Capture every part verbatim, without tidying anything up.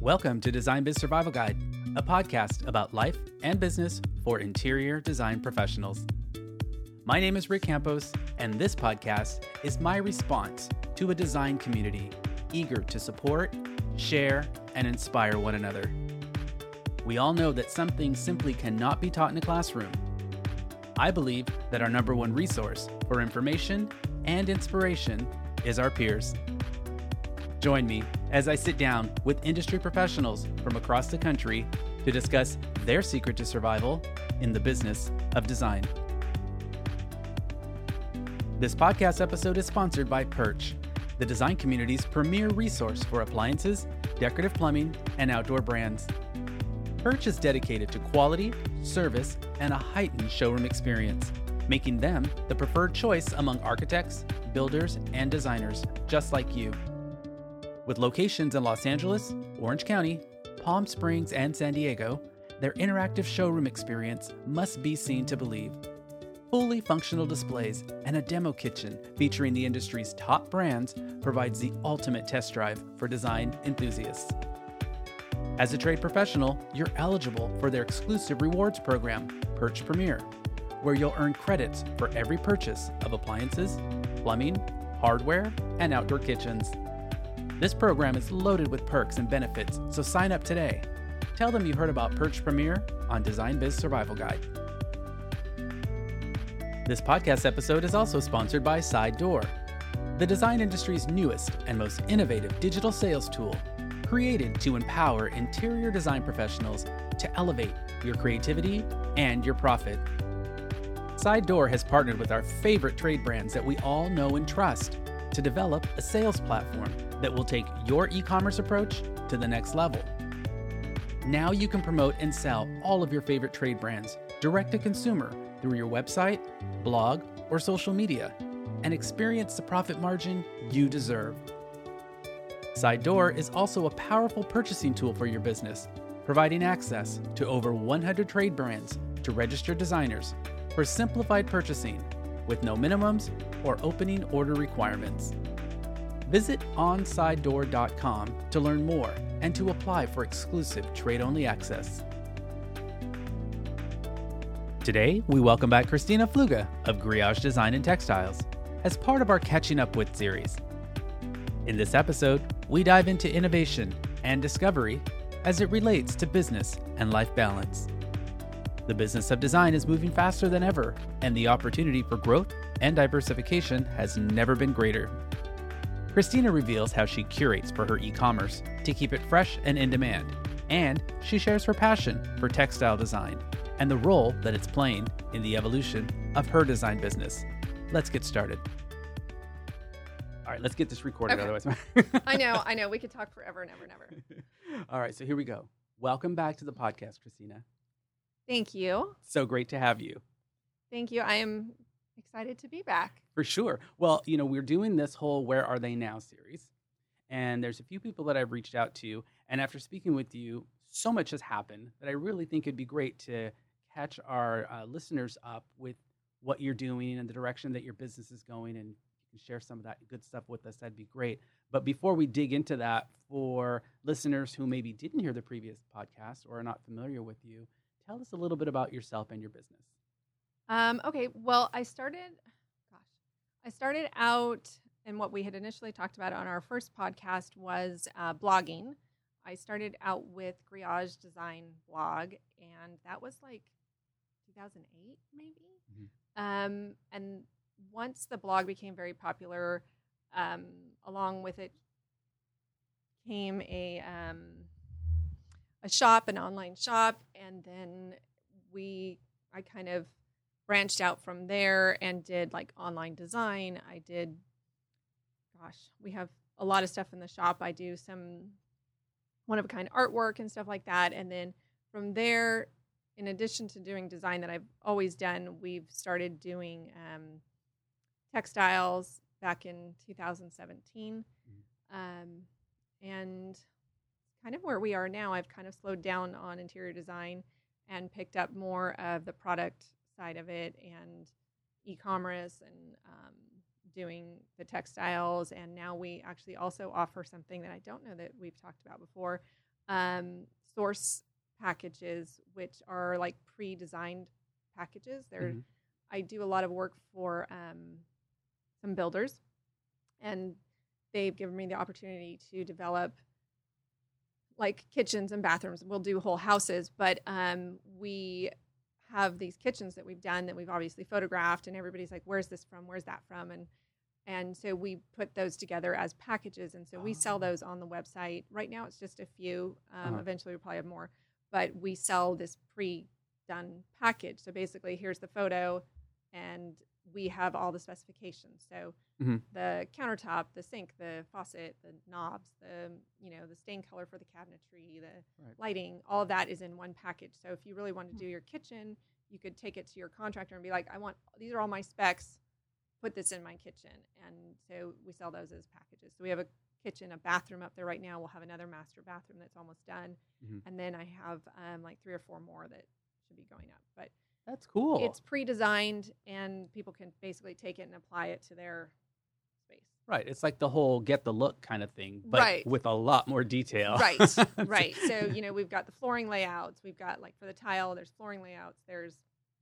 Welcome to Design Biz Survival Guide, a podcast about life and business for interior design professionals. My name is Rick Campos, and this podcast is my response to a design community eager to support, share, and inspire one another. We all know that some things simply cannot be taught in a classroom. I believe that our number one resource for information and inspiration is our peers. Join me as I sit down with industry professionals from across the country to discuss their secret to survival in the business of design. This podcast episode is sponsored by Perch, the design community's premier resource for appliances, decorative plumbing, and outdoor brands. Perch is dedicated to quality, service, and a heightened showroom experience, making them the preferred choice among architects, builders, and designers just like you. With locations in Los Angeles, Orange County, Palm Springs, and San Diego, their interactive showroom experience must be seen to believe. Fully functional displays and a demo kitchen featuring the industry's top brands provides the ultimate test drive for design enthusiasts. As a trade professional, you're eligible for their exclusive rewards program, Perch Premier, where you'll earn credits for every purchase of appliances, plumbing, hardware, and outdoor kitchens. This program is loaded with perks and benefits, so sign up today. Tell them you heard about Perch Premier on Design Biz Survival Guide. This podcast episode is also sponsored by Side Door, the design industry's newest and most innovative digital sales tool, created to empower interior design professionals to elevate your creativity and your profit. Side Door has partnered with our favorite trade brands that we all know and trust to develop a sales platform that will take your e-commerce approach to the next level. Now you can promote and sell all of your favorite trade brands direct to consumer through your website, blog, or social media, and experience the profit margin you deserve. Side Door is also a powerful purchasing tool for your business, providing access to over one hundred trade brands to registered designers for simplified purchasing with no minimums or opening order requirements. Visit on side door dot com to learn more and to apply for exclusive trade-only access. Today, we welcome back Christina Fluga of Griage Design and Textiles as part of our Catching Up With series. In this episode, we dive into innovation and discovery as it relates to business and life balance. The business of design is moving faster than ever, and the opportunity for growth and diversification has never been greater. Christina reveals how she curates for her e-commerce to keep it fresh and in demand, and she shares her passion for textile design and the role that it's playing in the evolution of her design business. Let's get started. All right, let's get this recorded, Okay. otherwise. I know, I know. We could talk forever and ever and ever. All right, so here we go. Welcome back to the podcast, Christina. Thank you. So great to have you. Thank you. I am excited to be back. For sure. Well, you know, we're doing this whole Where Are They Now series, and there's a few people that I've reached out to, and after speaking with you, so much has happened that I really think it'd be great to catch our uh, listeners up with what you're doing and the direction that your business is going, and you can share some of that good stuff with us. That'd be great. But before we dig into that, for listeners who maybe didn't hear the previous podcast or are not familiar with you, tell us a little bit about yourself and your business. Um, okay. Well, I started, gosh, I started out, and what we had initially talked about on our first podcast was uh, blogging. I started out with Griage Design blog, and that was like two thousand eight, maybe. Mm-hmm. Um, and once the blog became very popular, um, along with it came a um, a shop, an online shop, and then we, I kind of branched out from there and did like online design. I did, gosh, we have a lot of stuff in the shop. I do some one-of-a-kind artwork and stuff like that. And then from there, in addition to doing design that I've always done, we've started doing um, textiles back in two thousand seventeen. Mm-hmm. Um, and kind of where we are now, I've kind of slowed down on interior design and picked up more of the product side of it and e-commerce and um, doing the textiles. And now we actually also offer something that I don't know that we've talked about before, um, source packages, which are like pre-designed packages. They're Mhm. I do a lot of work for um, some builders, and they've given me the opportunity to develop like kitchens and bathrooms. We'll do whole houses, but um, we have these kitchens that we've done that we've obviously photographed, and everybody's like, "Where's this from? Where's that from?" And and so we put those together as packages, and so we sell Oh. those on the website. Right now, it's just a few. Um, Uh-huh. Eventually, we'll probably have more, but we sell this pre-done package. So basically, here's the photo, and we have all the specifications. So Mhm. the countertop, the sink, the faucet, the knobs, the you know the stain color for the cabinetry, the Right. lighting, all of that is in one package. So if you really want to do your kitchen, you could take it to your contractor and be like, I want these are all my specs. Put this in my kitchen. And so we sell those as packages. So we have a kitchen, a bathroom up there right now. We'll have another master bathroom that's almost done. Mhm. And then I have um, like three or four more that should be going up. But That's cool. it's pre-designed, and people can basically take it and apply it to their space. Right. It's like the whole get the look kind of thing, but Right. with a lot more detail. Right, right. So, you know, we've got the flooring layouts. We've got, like, for the tile, there's flooring layouts. There's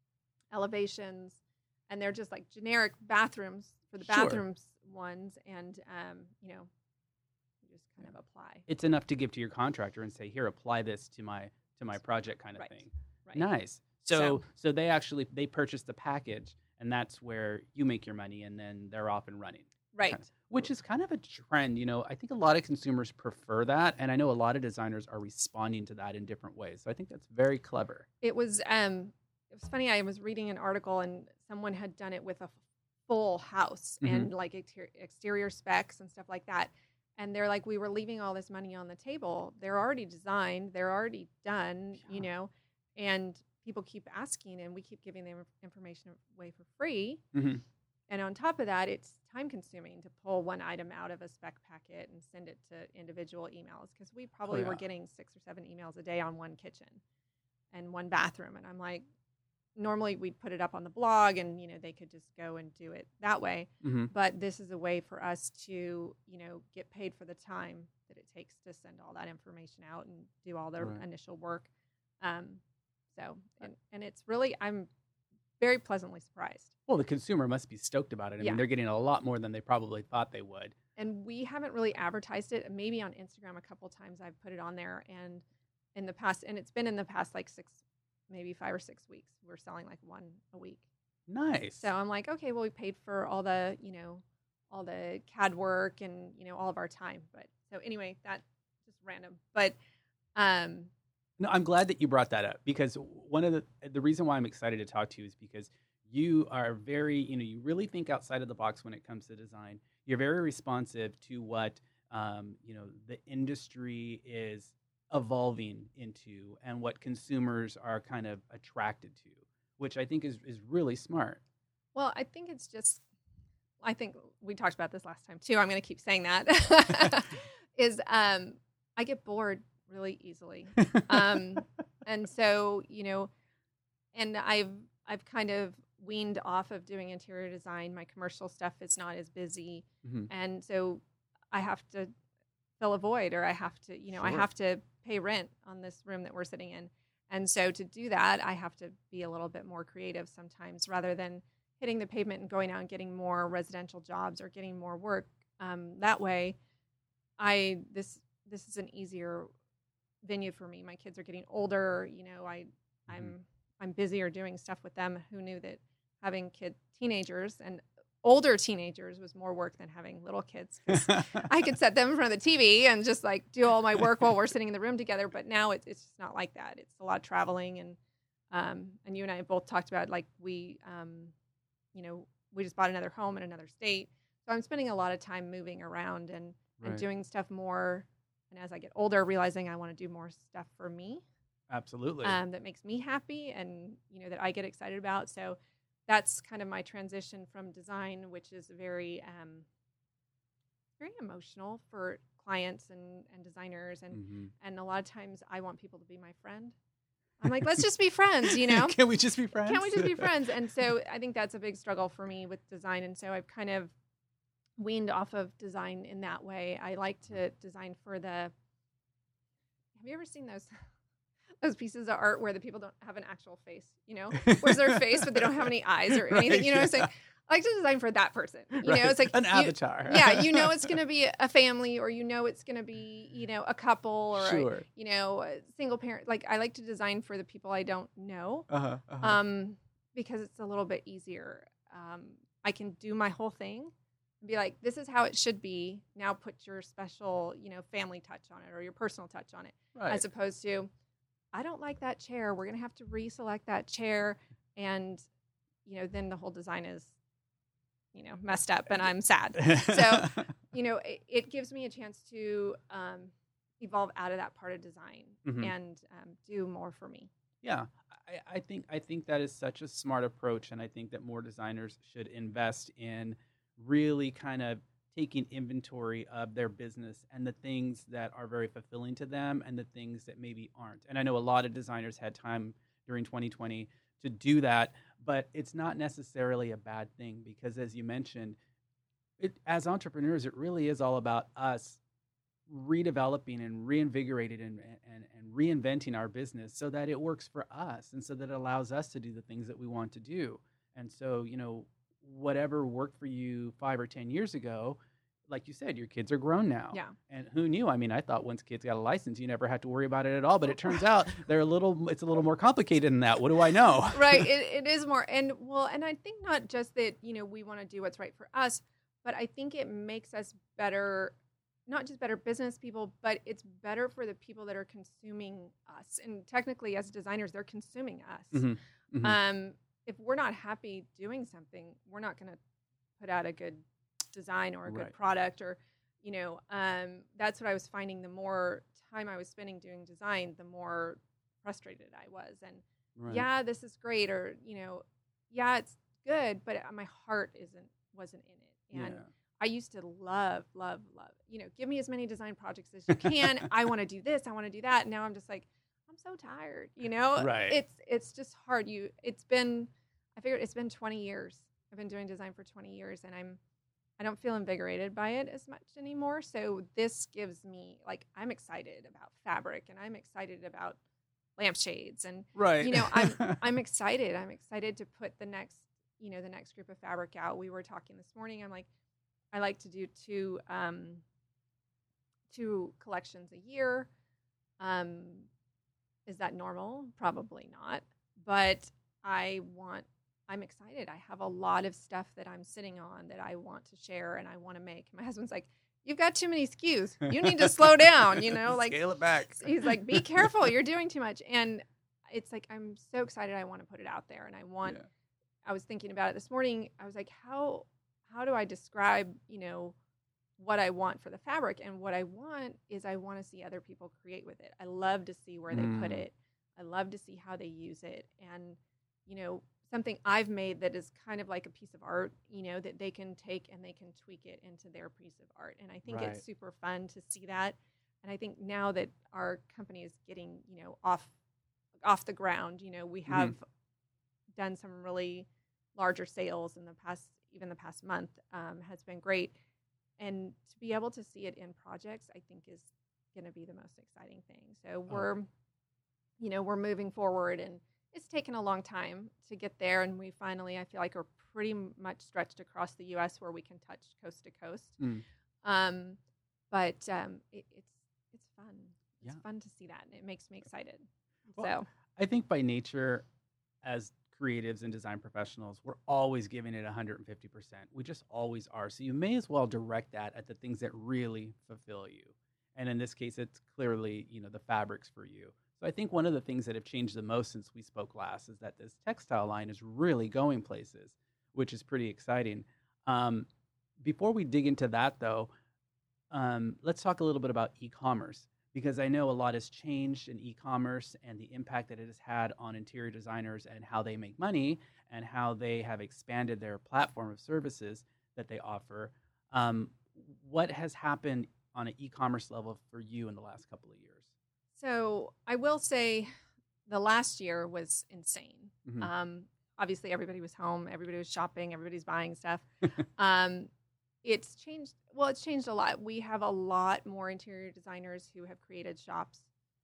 elevations. And they're just, like, generic bathrooms for the Sure. bathrooms ones. And, um, you know, you just kind of apply. It's enough to give to your contractor and say, here, apply this to my to my project kind of Right. thing. Right. Nice. So, So- so they actually, they purchase the package, and that's where you make your money, and then they're off and running. Right. Kind of- which is kind of a trend. You know, I think a lot of consumers prefer that, and I know a lot of designers are responding to that in different ways. So I think that's very clever. It was, um, it was funny. I was reading an article, and someone had done it with a full house Mhm. and, like, exter- exterior specs and stuff like that. And they're like, we were leaving all this money on the table. They're already designed. They're already done, you Yeah. know, and people keep asking, and we keep giving them information away for free. Mhm. And on top of that, it's time consuming to pull one item out of a spec packet and send it to individual emails, because we probably yeah. were getting six or seven emails a day on one kitchen and one bathroom. And I'm like, normally we'd put it up on the blog, and, you know, they could just go and do it that way. Mhm. But this is a way for us to, you know, get paid for the time that it takes to send all that information out and do all the Right. initial work. Um, so, and, and it's really, I'm very pleasantly surprised. Well, the consumer must be stoked about it. I Yeah. mean, they're getting a lot more than they probably thought they would. And we haven't really advertised it. Maybe on Instagram a couple times I've put it on there, and in the past, and it's been in the past like six, maybe five or six weeks. We're selling like one a week. Nice. So I'm like, okay, well, we paid for all the, you know, all the C A D work and, you know, all of our time. But so anyway, that just random. But um, No, I'm glad that you brought that up, because one of the the reason why I'm excited to talk to you is because you are very, you know, you really think outside of the box when it comes to design. You're very responsive to what, um, you know, the industry is evolving into and what consumers are kind of attracted to, which I think is, is really smart. well, I think it's just, I think we talked about this last time too. I'm going to keep saying that. is um, I get bored really easily. Um, and so, you know, and I've, I've kind of weaned off of doing interior design. My commercial stuff is not as busy. Mhm. And so I have to fill a void, or I have to, you know, I Sure. have to pay rent on this room that we're sitting in. And so to do that, I have to be a little bit more creative sometimes, rather than hitting the pavement and going out and getting more residential jobs or getting more work. Um, that way, I this this is an easier venue for me. My kids are getting older. You know, I I'm I'm busier doing stuff with them. Who knew that having kid teenagers and older teenagers was more work than having little kids? 'Cause I could set them in front of the T V and just like do all my work while we're sitting in the room together. But now it's it's just not like that. It's a lot of traveling, and um, and you and I have both talked about, like, we um, you know, we just bought another home in another state, so I'm spending a lot of time moving around and and Right. doing stuff more. And as I get older, realizing I want to do more stuff for me, Absolutely. um, that makes me happy, and, you know, that I get excited about. So that's kind of my transition from design, which is very um, very emotional for clients and, and designers. And, Mhm. and a lot of times I want people to be my friend. I'm like, let's just be friends, you know? Can we just be friends? Can't we just be friends? And so I think that's a big struggle for me with design. And so I've kind of weaned off of design in that way. I like to design for the, have you ever seen those those pieces of art where the people don't have an actual face? You know, where's their face, but they don't have any eyes or anything. You know, it's like I like to design for that person. You right. know, it's like an you, avatar. yeah, you know, it's going to be a family, or you know, it's going to be you know a couple, or sure. a, you know, a single parent. Like I like to design for the people I don't know, uh-huh, uh-huh. um, because it's a little bit easier. Um, I can do my whole thing. Be like, this is how it should be. Now put your special, you know, family touch on it or your personal touch on it. Right. As opposed to, I don't like that chair. We're going to have to reselect that chair. And, you know, then the whole design is, you know, messed up and I'm sad. So, you know, it, it gives me a chance to um, evolve out of that part of design mm-hmm. and um, do more for me. Yeah, I, I think I think that is such a smart approach. And I think that more designers should invest in really kind of taking inventory of their business and the things that are very fulfilling to them and the things that maybe aren't. And I know a lot of designers had time during twenty twenty to do that, but it's not necessarily a bad thing because, as you mentioned, it, as entrepreneurs, it really is all about us redeveloping and reinvigorating and, and, and reinventing our business so that it works for us and so that it allows us to do the things that we want to do. And so, you know, whatever worked for you five or ten years ago, like you said, your kids are grown now. Yeah. And who knew? I mean, I thought once kids got a license, you never had to worry about it at all. But it turns out they're a little, it's a little more complicated than that. What do I know? Right. It, it is more. And well, and I think not just that, you know, we want to do what's right for us, but I think it makes us better, not just better business people, but it's better for the people that are consuming us. And technically as designers, they're consuming us. Mm-hmm. Mm-hmm. Um, if we're not happy doing something, we're not going to put out a good design or a good right. product or, you know, um, that's what I was finding. The more time I was spending doing design, the more frustrated I was. And right. yeah, this is great. Or, you know, yeah, it's good, but my heart isn't, wasn't in it. And yeah. I used to love, love, love, you know, give me as many design projects as you can. I want to do this. I want to do that. And now I'm just like, I'm so tired, you know, right. it's, it's just hard. You, it's been, I figured it's been twenty years. I've been doing design for twenty years and I'm, I don't feel invigorated by it as much anymore. So this gives me, like, I'm excited about fabric and I'm excited about lampshades and, right. you know, I'm, I'm excited. I'm excited to put the next, you know, the next group of fabric out. We were talking this morning. I'm like, I like to do two, um, two collections a year. Um, is that normal? Probably not. But I want, I'm excited. I have a lot of stuff that I'm sitting on that I want to share and I want to make. My husband's like, you've got too many S K Us. You need to slow down, you know, like scale it back. He's like, be careful. You're doing too much. And it's like, I'm so excited. I want to put it out there. And I want, yeah. I was thinking about it this morning. I was like, how, how do I describe, you know, what I want for the fabric? And what I want is I want to see other people create with it. I love to see where mm. they put it. I love to see how they use it. And, you know, something I've made that is kind of like a piece of art, you know, that they can take and they can tweak it into their piece of art. And I think right. it's super fun to see that. And I think now that our company is getting, you know, off off the ground, you know, we have mm-hmm. done some really larger sales in the past, even the past month um, has been great. And to be able to see it in projects, I think is going to be the most exciting thing. So we're, oh. you know, we're moving forward and it's taken a long time to get there, and we finally, I feel like, are pretty much stretched across the U S where we can touch coast to coast. Mm. Um, but um, it, it's it's fun. It's yeah. fun to see that, and it makes me excited. Well, so I think by nature, as creatives and design professionals, we're always giving it one hundred fifty percent. We just always are. So you may as well direct that at the things that really fulfill you. And in this case, it's clearly, you know, the fabrics for you. So I think one of the things that have changed the most since we spoke last is that this textile line is really going places, which is pretty exciting. Um, before we dig into that, though, um, let's talk a little bit about e-commerce, because I know a lot has changed in e-commerce and the impact that it has had on interior designers and how they make money and how they have expanded their platform of services that they offer. Um, what has happened on an e-commerce level for you in the last couple of years? So I will say the last year was insane. Mm-hmm. Um, obviously, everybody was home. Everybody was shopping. Everybody's buying stuff. um, it's changed. Well, it's changed a lot. We have a lot more interior designers who have created shops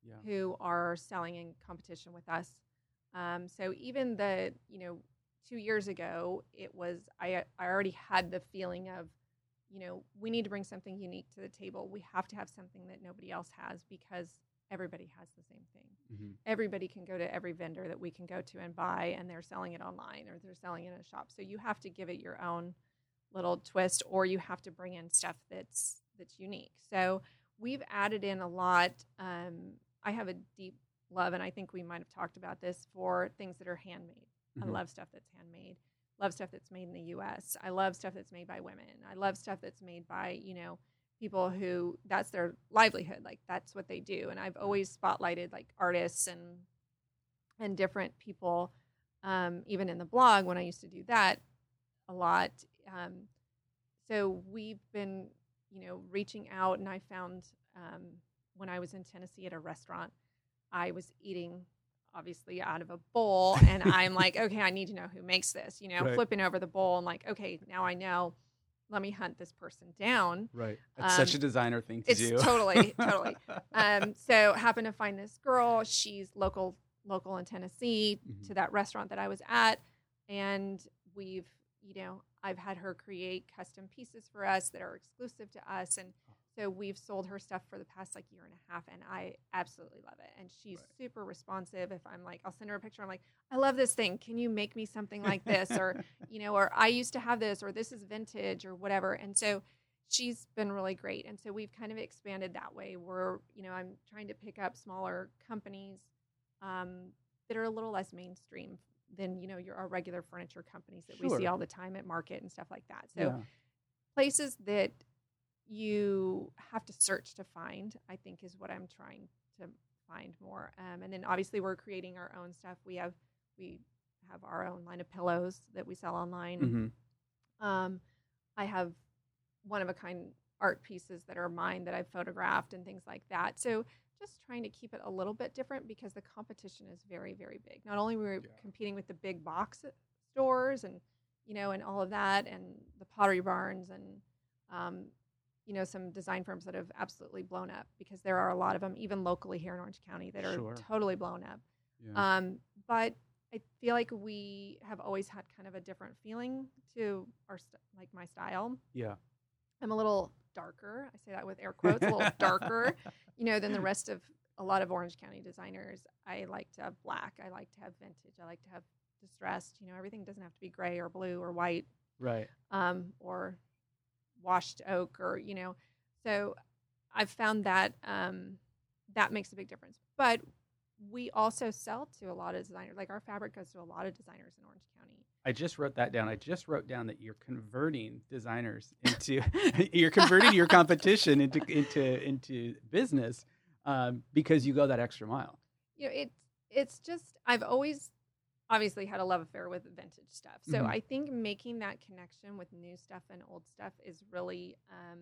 yeah. who are selling in competition with us. Um, so even the, you know, two years ago, it was, I, I already had the feeling of, you know, we need to bring something unique to the table. We have to have something that nobody else has because everybody has the same thing. Mm-hmm. Everybody can go to every vendor that we can go to and buy, and they're selling it online or they're selling it in a shop. So you have to give it your own little twist, or you have to bring in stuff that's that's unique. So we've added in a lot. Um, I have a deep love, and I think we might have talked about this, for things that are handmade. Mm-hmm. I love stuff that's handmade. Love stuff that's made in the U S. I love stuff that's made by women. I love stuff that's made by, you know, people who that's their livelihood. Like that's what they do. And I've always spotlighted like artists and and different people, um, even in the blog when I used to do that a lot. Um, so we've been, you know, reaching out, and I found um, when I was in Tennessee at a restaurant, I was eating obviously out of a bowl, and I'm like, okay, I need to know who makes this, you know, Right. flipping over the bowl and like, okay, now I know, let me hunt this person down. Right. That's Um, such a designer thing to It's do. totally, totally. Um, so happened to find this girl. She's local, local in Tennessee Mhm. to that restaurant that I was at. And we've, you know, I've had her create custom pieces for us that are exclusive to us. And so we've sold her stuff for the past like year and a half, and I absolutely love it. And she's Right. super responsive. If I'm like, I'll send her a picture. I'm like, I love this thing. Can you make me something like this? Or, you know, or I used to have this, or this is vintage or whatever. And so she's been really great. And so we've kind of expanded that way where, you know, I'm trying to pick up smaller companies um, that are a little less mainstream than, you know, your our regular furniture companies that we see Sure. all the time at market and stuff like that. So Yeah. places that you have to search to find, I think, is what I'm trying to find more. Um, and then obviously we're creating our own stuff. We have we have our own line of pillows that we sell online. Mm-hmm. Um, I have one of a kind art pieces that are mine that I've photographed and things like that. So just trying to keep it a little bit different because the competition is very, very big. Not only were we Yeah. competing with the big box stores and, you know, and all of that, and the Pottery Barns and, um, you know, some design firms that have absolutely blown up, because there are a lot of them, even locally here in Orange County, that are Sure. totally blown up. Yeah. Um, but I feel like we have always had kind of a different feeling to our, st- like my style. yeah. I'm a little darker. I say that with air quotes, a little darker, you know, than the rest of a lot of Orange County designers. I like to have black. I like to have vintage. I like to have distressed. You know, everything doesn't have to be gray or blue or white, Right. um, or washed oak, or, you know. So I've found that um, that makes a big difference. But we also sell to a lot of designers. Like our fabric goes to a lot of designers in Orange County. I just wrote that down. I just wrote down that you're converting designers into you're converting your competition into into into business um, because you go that extra mile. You know, it's it's just, I've always obviously had a love affair with vintage stuff. So Mhm. I think making that connection with new stuff and old stuff is really, um,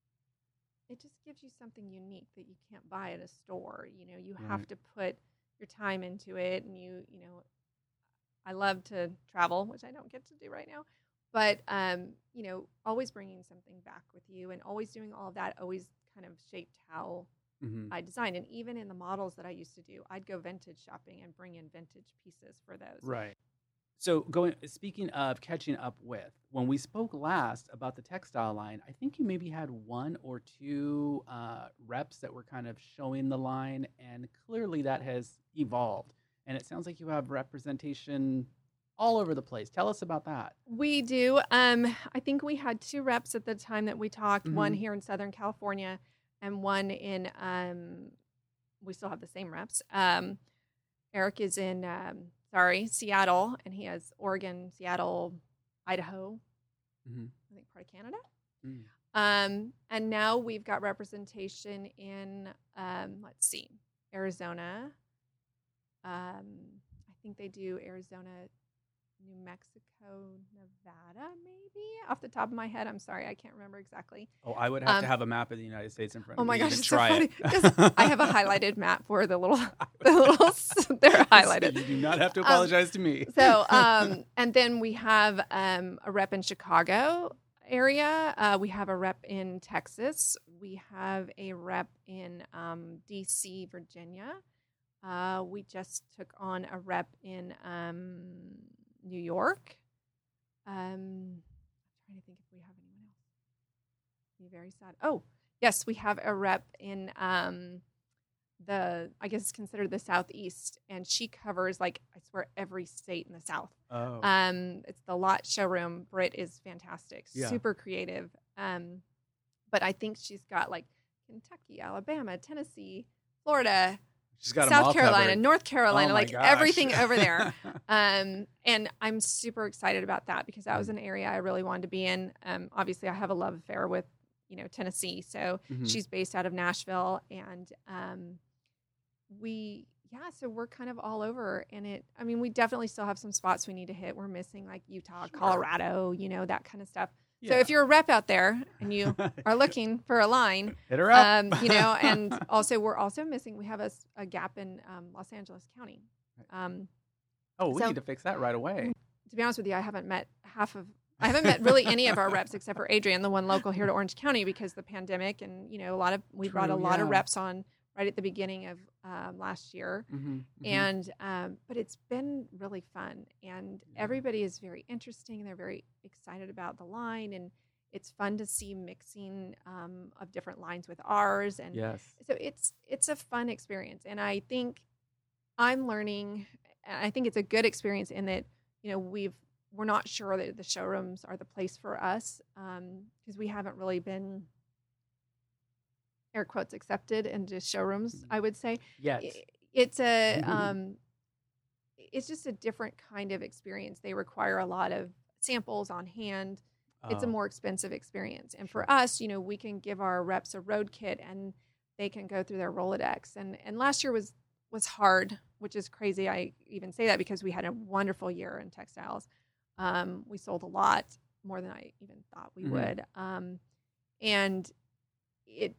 it just gives you something unique that you can't buy at a store. You know, you have Right. to put your time into it, and you, you know, I love to travel, which I don't get to do right now, but, um, you know, always bringing something back with you and always doing all of that always kind of shaped how Mm-hmm. I designed. And even in the models that I used to do, I'd go vintage shopping and bring in vintage pieces for those. Right. So going speaking of catching up with, when we spoke last about the textile line, I think you maybe had one or two uh, reps that were kind of showing the line, and clearly that has evolved. And it sounds like you have representation all over the place. Tell us about that. We do. Um, I think we had two reps at the time that we talked, one Mhm. here in Southern California and one in, um, we still have the same reps. Um, Eric is in, um, sorry, Seattle, and he has Oregon, Seattle, Idaho, Mm-hmm. I think part of Canada. Mm. Um, and now we've got representation in, um, let's see, Arizona. Um, I think they do Arizona, New Mexico, Nevada, maybe off the top of my head. I'm sorry, I can't remember exactly. Oh, I would have Um, to have a map of the United States in front Oh of my me gosh, to it's so try funny it. because I have a highlighted map for the little, the little, they're highlighted. You do not have to Um, apologize to me. So, um, and then we have um, a rep in Chicago area. Uh, we have a rep in Texas. we have a rep in um, D C, Virginia. Uh, we just took on a rep in um, New York. Um, I'm trying to think if we have anyone else. Be very sad. Oh, yes, we have a rep in um, the, I guess it's considered the Southeast, and she covers, like, I swear, every state in the South. Oh. Um, it's the Lot Showroom. Britt is fantastic, Yeah. super creative. Um, but I think she's got, like, Kentucky, Alabama, Tennessee, Florida, She's got 'em all South Carolina, covered. North Carolina, Oh my like gosh. everything over there. Um, and I'm super excited about that because that was an area I really wanted to be in. Um, obviously, I have a love affair with, you know, Tennessee. So Mhm. she's based out of Nashville. And um, we, yeah, so we're kind of all over. And it, I mean, we definitely still have some spots we need to hit. We're missing like Utah, Sure. Colorado, you know, that kind of stuff. So Yeah. if you're a rep out there and you are looking for a line, Hit her up. um, you know, and also we're also missing, we have a, s- a gap in um, Los Angeles County. Um, oh, we so- need to fix that right away. to be honest with you, I haven't met half of, I haven't met really any of our reps except for Adrian, the one local here to Orange County, because the pandemic and, you know, a lot of, we brought a True, lot of yeah. reps on right at the beginning of um, last year. Mm-hmm. And, um, but it's been really fun and Yeah. everybody is very interesting. They're very excited about the line, and it's fun to see mixing um, of different lines with ours. And yes. so it's, it's a fun experience. And I think I'm learning, and I think it's a good experience in that, you know, we've, we're not sure that the showrooms are the place for us because we haven't really been, air quotes, accepted into showrooms, I would say. Yes. I- It's a, um, it's just a different kind of experience. They require a lot of samples on hand. It's a Oh, more expensive experience. And Sure. for us, you know, we can give our reps a road kit and they can go through their Rolodex. And and last year was was hard, which is crazy. I even say that because we had a wonderful year in textiles. Um, we sold a lot, more than I even thought we Mhm. would. Um, and it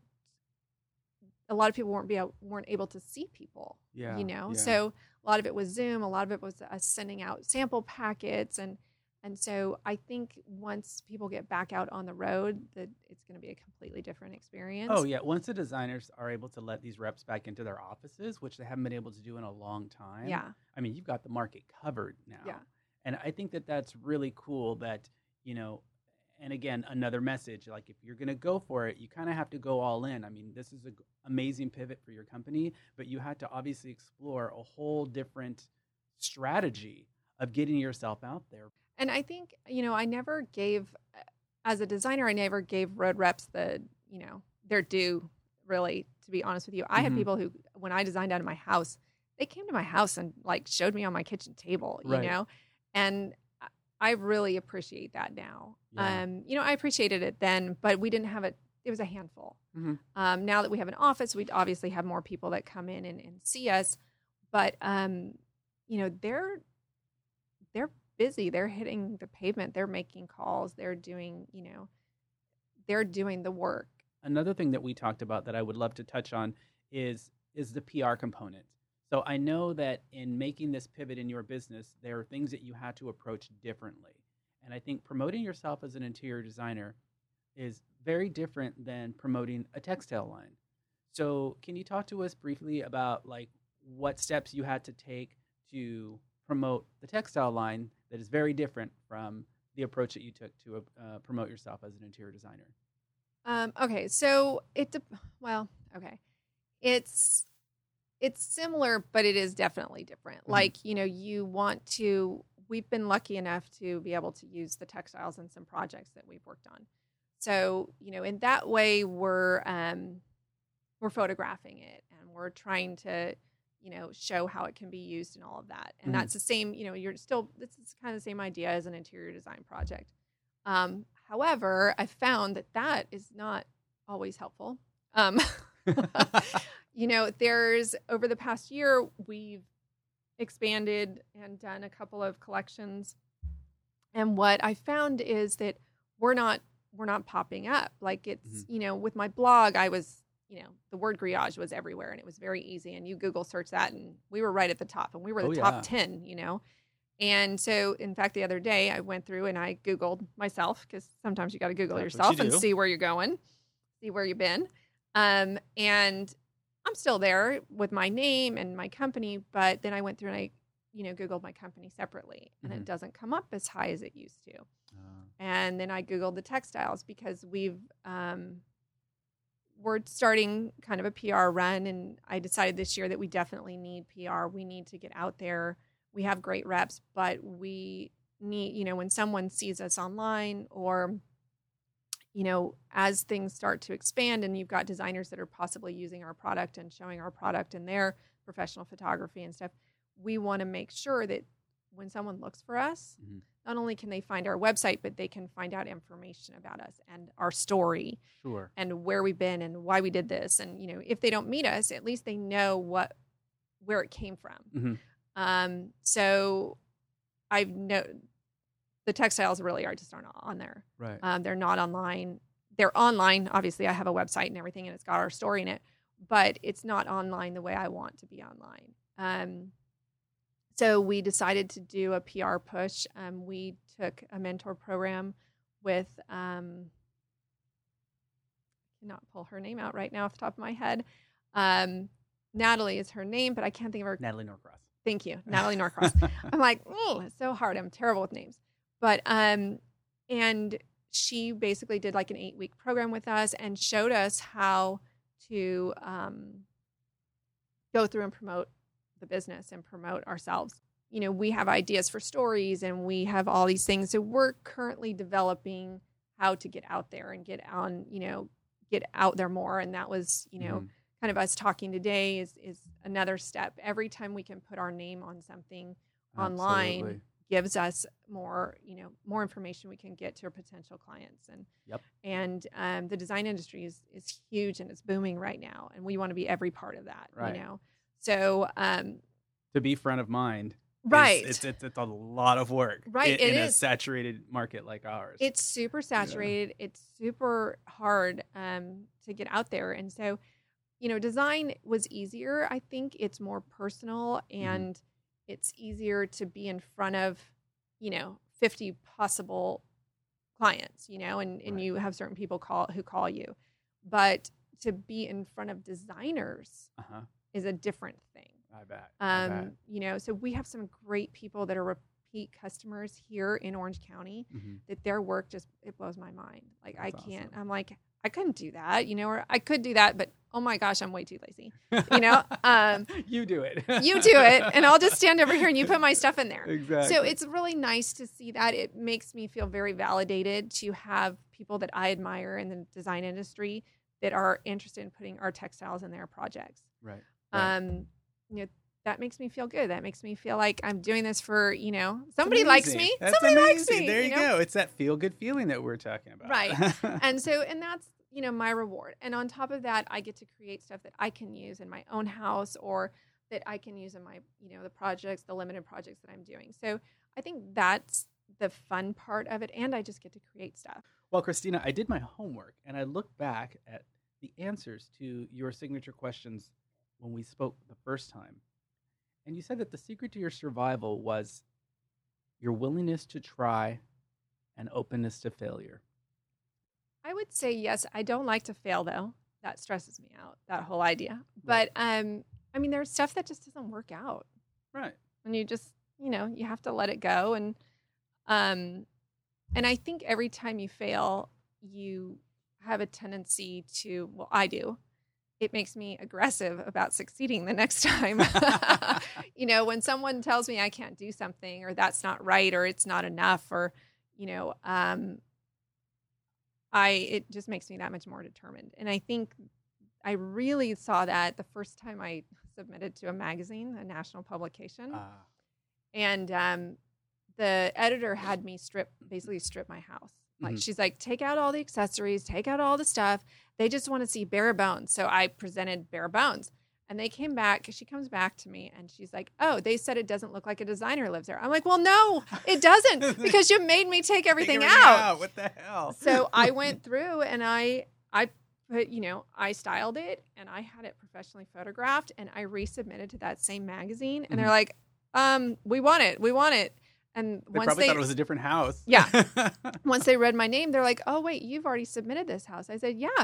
a lot of people weren't be able, weren't able to see people, yeah. you know. yeah. So a lot of it was Zoom, a lot of it was us sending out sample packets, and and so I think once people get back out on the road, that it's going to be a completely different experience. Oh, yeah. Once the designers are able to let these reps back into their offices, which they haven't been able to do in a long time. Yeah. I mean, you've got the market covered now. Yeah. And I think that that's really cool that, you know, and again, another message, like if you're going to go for it, you kind of have to go all in. I mean, this is an amazing pivot for your company, but you had to obviously explore a whole different strategy of getting yourself out there. And I think, you know, I never gave, as a designer, I never gave road reps the, you know, their due, really, to be honest with you. I had Mhm. people who, when I designed out of my house, they came to my house and like showed me on my kitchen table, you Right. know, and I- I really appreciate that now. Yeah. Um, you know, I appreciated it then, but we didn't have it. It was a handful. Mhm. Um, now that we have an office, we obviously have more people that come in and, and see us, but, um, you know, they're, they're busy. They're hitting the pavement. They're making calls. They're doing, you know, they're doing the work. Another thing that we talked about that I would love to touch on is is the P R component. So I know that in making this pivot in your business, there are things that you had to approach differently. And I think promoting yourself as an interior designer is very different than promoting a textile line. So can you talk to us briefly about like what steps you had to take to promote the textile line that is very different from the approach that you took to uh, promote yourself as an interior designer? Um, okay, so it de- well, okay, it's it's similar, but it is definitely different. Mhm. Like, you know, you want to. We've been lucky enough to be able to use the textiles in some projects that we've worked on. So, you know, in that way, we're um, we're photographing it and we're trying to, you know, show how it can be used and all of that. And Mhm. that's the same. You know, you're still. This is kind of the same idea as an interior design project. Um, however, I found that that is not always helpful. Um, you know, there's over the past year, we've expanded and done a couple of collections. And what I found is that we're not, we're not popping up. Like it's, you know, with my blog, I was, you know, the word grillage was everywhere and it was very easy. And you Google search that and we were right at the top and we were the Oh, top yeah. ten, you know. And so, in fact, the other day I went through and I Googled myself because sometimes you got to Google That's what yourself you and do. see where you're going, see where you've been. Um, and I'm still there with my name and my company, but then I went through and I, you know, Googled my company separately, and Mhm. it doesn't come up as high as it used to. Uh, And then I Googled the textiles because we've, um, we're starting kind of a P R run, and I decided this year that we definitely need P R. We need to get out there. We have great reps, but we need, you know, when someone sees us online, or, you know, as things start to expand and you've got designers that are possibly using our product and showing our product in their professional photography and stuff, we want to make sure that when someone looks for us, Mhm. not only can they find our website, but they can find out information about us and our story sure. and where we've been and why we did this. And, you know, if they don't meet us, at least they know what, where it came from. Mhm. Um, so I've know the textiles really are just aren't on there. Right. Um, they're not online. They're online. Obviously I have a website and everything, and it's got our story in it, but it's not online the way I want to be online. Um, so we decided to do a P R push. Um, we took a mentor program with, um, I cannot pull her name out right now off the top of my head. Um, Natalie is her name, but I can't think of her. Natalie Norcross. Thank you. Natalie Norcross. I'm like, oh, it's so hard. I'm terrible with names. But, um, and she basically did like an eight week program with us and showed us how to, um, go through and promote the business and promote ourselves. You know, we have ideas for stories and we have all these things. So we're currently developing how to get out there and get on, you know, get out there more. And that was, you know, Mhm. kind of us talking today is, is another step. Every time we can put our name on something online Absolutely. gives us more, you know, more information we can get to our potential clients. And, Yep. and, um, the design industry is, is huge and it's booming right now. And we want to be every part of that, Right. you know? So, um, To be front of mind. is- right. It's, it's it's a lot of work. Right, In, it in a is. saturated market like ours. It's super saturated. It's super hard um, to get out there. And so, you know, design was easier. I think it's more personal and it's easier to be in front of, you know, fifty possible clients, you know, and, and Right. you have certain people call who call you. But to be in front of designers Uh-huh. is a different thing. I bet. I bet. Um, you know, so we have some great people that are repeat customers here in Orange County Mhm. that their work just, it blows my mind. Like I That's can't, awesome. I'm like, I couldn't do that, you know, or I could do that, but oh my gosh, I'm way too lazy, you know? Um, you do it. you do it and I'll just stand over here and you put my stuff in there. Exactly. So it's really nice to see that. It makes me feel very validated to have people that I admire in the design industry that are interested in putting our textiles in their projects. right. right. Um, you know, that makes me feel good. That makes me feel like I'm doing this for, you know, somebody likes Amazing. me. That's somebody likes amazing. me. There you, know? go. It's that feel good feeling that we're talking about. Right. And so, and that's, you know, my reward. And on top of that, I get to create stuff that I can use in my own house or that I can use in my, you know, the projects, the limited projects that I'm doing. So I think that's the fun part of it. And I just get to create stuff. Well, Christina, I did my homework and I looked back at the answers to your signature questions when we spoke the first time. And you said that the secret to your survival was your willingness to try and openness to failure. I would say yes. I don't like to fail though. That stresses me out, that whole idea. Right. But um, I mean, there's stuff that just doesn't work out. Right. And you just, you know, you have to let it go. And um, and I think every time you fail, you have a tendency to, well, I do. It makes me aggressive about succeeding the next time. You know, when someone tells me I can't do something or that's not right or it's not enough or, you know, um, I it just makes me that much more determined. And I think I really saw that the first time I submitted to a magazine, a national publication. Ah, And um, the editor had me strip, basically strip my house. Like Mhm. she's like, take out all the accessories, take out all the stuff. They just want to see bare bones. So I presented bare bones. And they came back, she comes back to me and she's like, oh, they said it doesn't look like a designer lives there. I'm like, well, no, it doesn't because you made me take everything, Take everything out. out. What the hell? So I went through and I, I put, you know, I styled it and I had it professionally photographed and I resubmitted to that same magazine. And they're Mhm. like, um, we want it. We want it. And They once probably they, thought it was a different house. Yeah. once they read my name, they're like, oh, wait, you've already submitted this house. I said, yeah.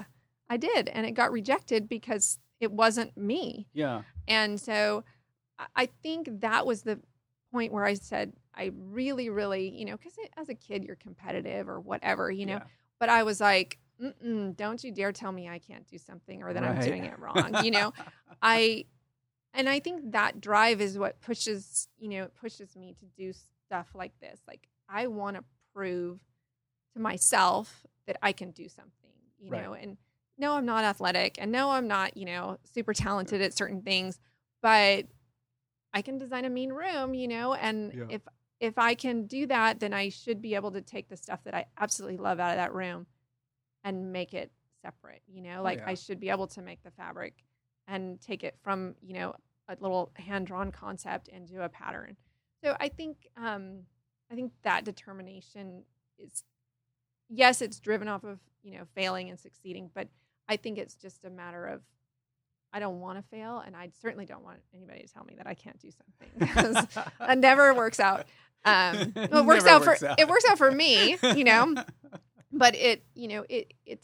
I did. And it got rejected because it wasn't me. Yeah. And so I- I think that was the point where I said, I really, really, you know, because as a kid, you're competitive or whatever, you know, Yeah. but I was like, Mm-mm, don't you dare tell me I can't do something or that Right. I'm doing it wrong. You know, I, and I think that drive is what pushes, you know, it pushes me to do stuff like this. Like I want to prove to myself that I can do something, you Right. know, and no, I'm not athletic and no, I'm not, you know, super talented at certain things, but I can design a mean room, you know, and Yeah. if, if I can do that, then I should be able to take the stuff that I absolutely love out of that room and make it separate, you know, like yeah. I should be able to make the fabric and take it from, you know, a little hand-drawn concept into a pattern. So I think, um, I think that determination is, yes, it's driven off of, you know, failing and succeeding, but I think it's just a matter of, I don't want to fail. And I certainly don't want anybody to tell me that I can't do something because it never works out. Um, well, it works Never out works for, out. it works out for me, you know, but it, you know, it, it's,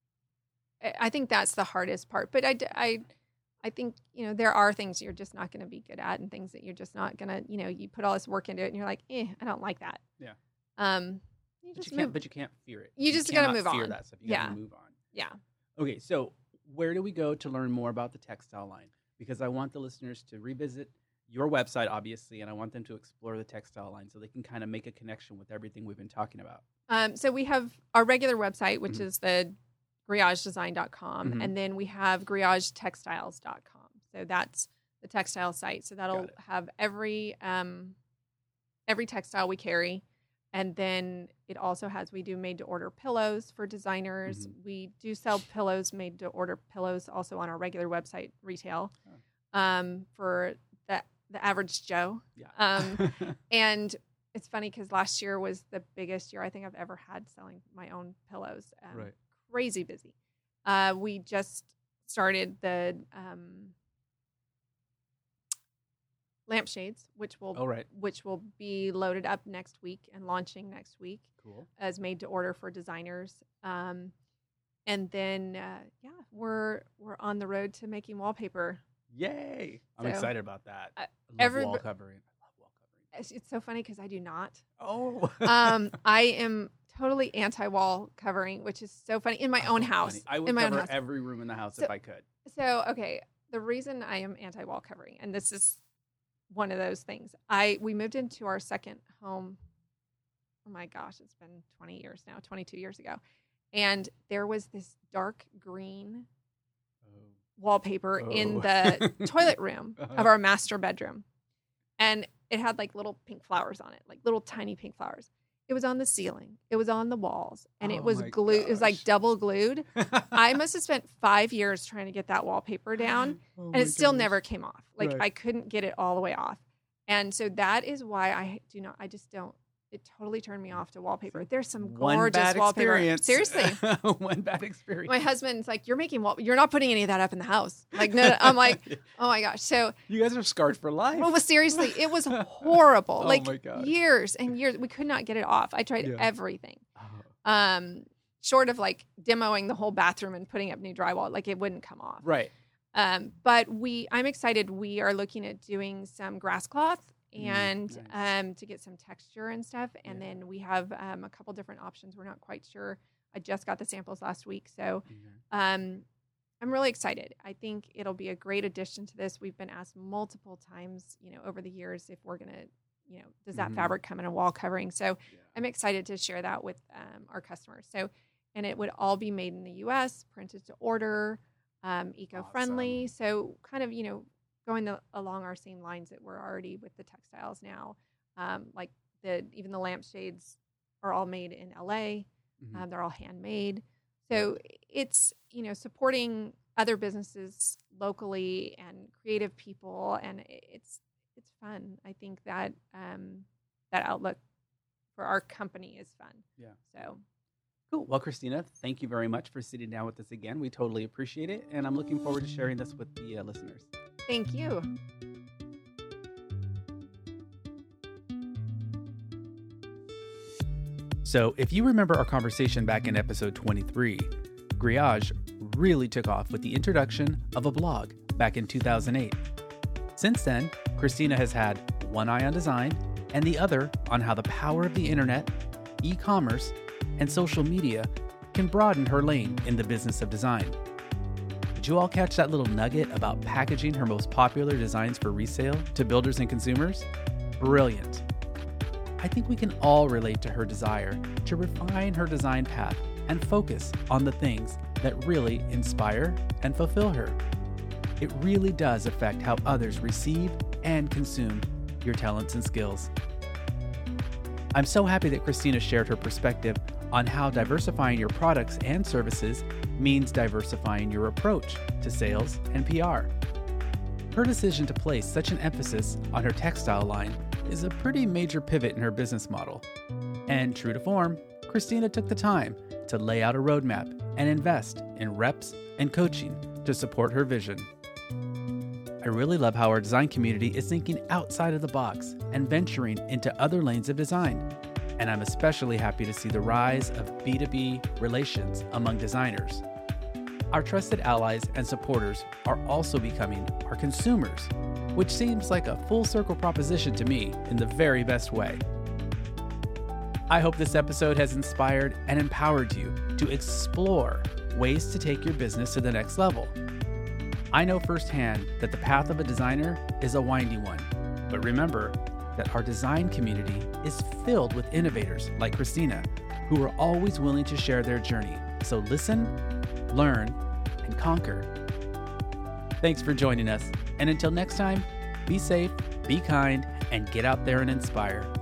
I think that's the hardest part, but I, I, I think, you know, there are things you're just not going to be good at and things that you're just not going to, you know, you put all this work into it and you're like, eh, I don't like that. Yeah. Um, you But just you can't. move. But you can't fear it. You just gotta cannot move fear on. that stuff. You Yeah. gotta move on. Yeah. Okay, so where do we go to learn more about the textile line? Because I want the listeners to revisit your website, obviously, and I want them to explore the textile line so they can kind of make a connection with everything we've been talking about. Um, so we have our regular website, which Mhm. is the griage design dot com, Mhm. and then we have griage textiles dot com. So that's the textile site. So that'll Got it. have every um, every textile we carry. And then it also has, we do made to order pillows for designers. Mhm. We do sell pillows, made to order pillows also on our regular website retail Oh. um, for the, the average Joe. Yeah. Um, and it's funny because last year was the biggest year I think I've ever had selling my own pillows. Um, Right. Crazy busy. Uh, we just started the um, lampshades, which will Oh, right. which will be loaded up next week and launching next week Cool. as made to order for designers. Um, and then uh, yeah, we're we're on the road to making wallpaper. Yay! I'm So, excited about that. uh, I love every- wall covering. I love wall covering. It's, it's so funny because I do not. Oh. Um, I am totally anti-wall covering, which is so funny in my Oh, own house. funny. I would in my own cover house. every room in the house So- if I could. So, okay, the reason I am anti-wall covering, and this is one of those things. I we moved into our second home. Oh my gosh, it's been twenty years now, twenty-two years ago. And there was this dark green wallpaper in Oh. the toilet room Uh-huh. of our master bedroom. And it had like little pink flowers on it, like little tiny pink flowers. It was on the ceiling. It was on the walls. And Oh it was my glued. It was like gosh. double glued. I must have spent five years trying to get that wallpaper down, Oh and my it still gosh. never came off. Like Right. I couldn't get it all the way off. And so that is why I do not, I just don't, it totally turned me off to wallpaper. There's some One gorgeous bad wallpaper. experience. Seriously. One bad experience. My husband's like, you're making wall, you're not putting any of that up in the house. Like, no, I'm like, oh my gosh. So, You guys are scarred for life. well, seriously, it was horrible. Oh like my gosh. years and years. We could not get it off. I tried Yeah. everything. Oh. Um, short of like demoing the whole bathroom and putting up new drywall, like it wouldn't come off. Right. Um, but we, I'm excited. We are looking at doing some grass cloth Mm, and nice. um, to get some texture and stuff. And Yeah. then we have um, a couple different options. We're not quite sure. I just got the samples last week, so Mhm. um, I'm really excited. I think it'll be a great addition to this. We've been asked multiple times, you know, over the years if we're gonna, you know, does that Mhm. fabric come in a wall covering? So Yeah. I'm excited to share that with um, our customers. So, and it would all be made in the U S, printed to order, um, eco-friendly. So kind of, you know, going the, along our same lines that we're already with the textiles now. Um, like the even the lampshades are all made in L A. Mhm. Um, they're all handmade. So it's, you know, supporting other businesses locally and creative people, and it- it's it's fun. I think that um, that outlook for our company is fun. Yeah. So Cool. Well, Christina, thank you very much for sitting down with us again. We totally appreciate it, and I'm looking forward to sharing this with the uh, listeners. thank you. So, if you remember our conversation back in episode twenty-three, Griage really took off with the introduction of a blog back in two thousand eight. Since then, Christina has had one eye on design and the other on how the power of the internet, e-commerce, and social media can broaden her lane in the business of design. Did you all catch that little nugget about packaging her most popular designs for resale to builders and consumers? Brilliant. I think we can all relate to her desire to refine her design path and focus on the things that really inspire and fulfill her. It really does affect how others receive and consume your talents and skills. I'm so happy that Christina shared her perspective on how diversifying your products and services means diversifying your approach to sales and P R. Her decision to place such an emphasis on her textile line is a pretty major pivot in her business model. And true to form, Christina took the time to lay out a roadmap and invest in reps and coaching to support her vision. I really love how our design community is thinking outside of the box and venturing into other lanes of design. And I'm especially happy to see the rise of B two B relations among designers. Our trusted allies and supporters are also becoming our consumers, which seems like a full circle proposition to me in the very best way. I hope this episode has inspired and empowered you to explore ways to take your business to the next level. I know firsthand that the path of a designer is a windy one, but remember that our design community is filled with innovators like Christina, who are always willing to share their journey. So listen, learn, and conquer. Thanks for joining us, and until next time, be safe, be kind, and get out there and inspire.